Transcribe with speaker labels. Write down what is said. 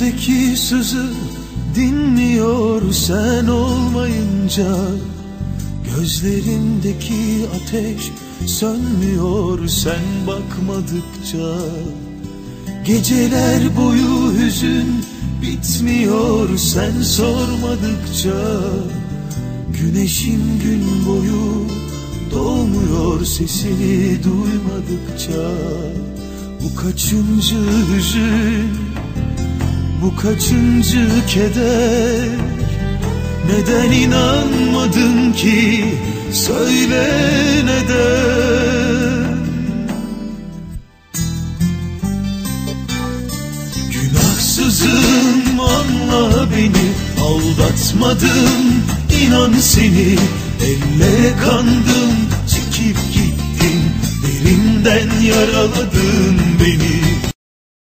Speaker 1: İçimdeki sızı dinmiyor sen olmayınca. Gözlerimdeki ateş sönmüyor sen bakmadıkça. Geceler boyu hüzün bitmiyor sen sormadıkça. Güneşim gün boyu doğmuyor sesini duymadıkça. Bu kaçıncı hüzün, bu kaçıncı keder? Neden inanmadın ki, söyle neden? Günahsızım anla beni, aldatmadım inan seni. Ellere kandım çekip gittin, derinden yaraladın beni.